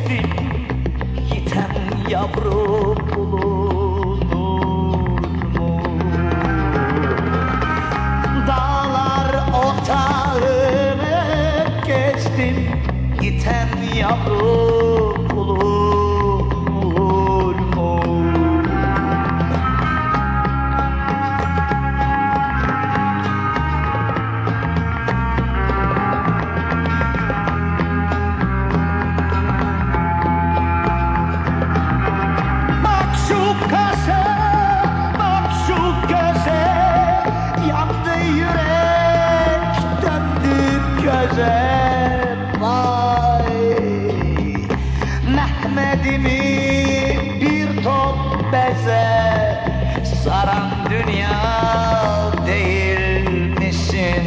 kestin, yiten yavru bulunur mu? Dağlar otağını kestin, yiten yavru bulunur mu? Bak şu kaşe, bak şu göze, yandı yürek, döndü göze. Vay, Mehmet'imi bir top beze saran dünya değil misin?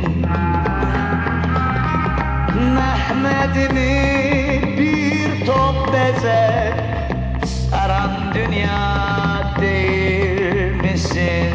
Mehmet'imi bir top beze saran dünya değil misin?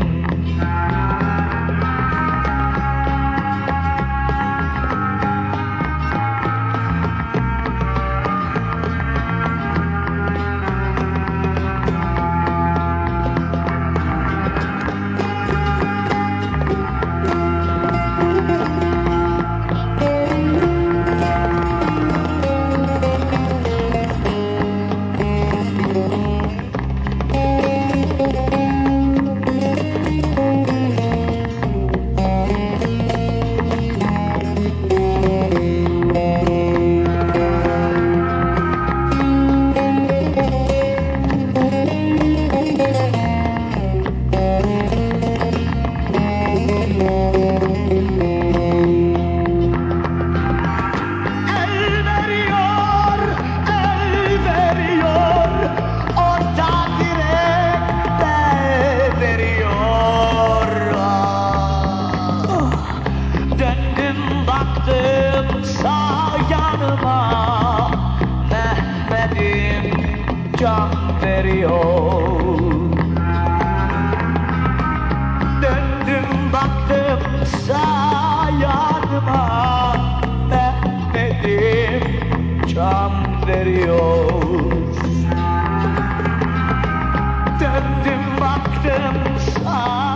Mehmet'im can veriyor. Döndüm baktım sağ yanıma, Mehmet'im can veriyor. Döndüm baktım sağ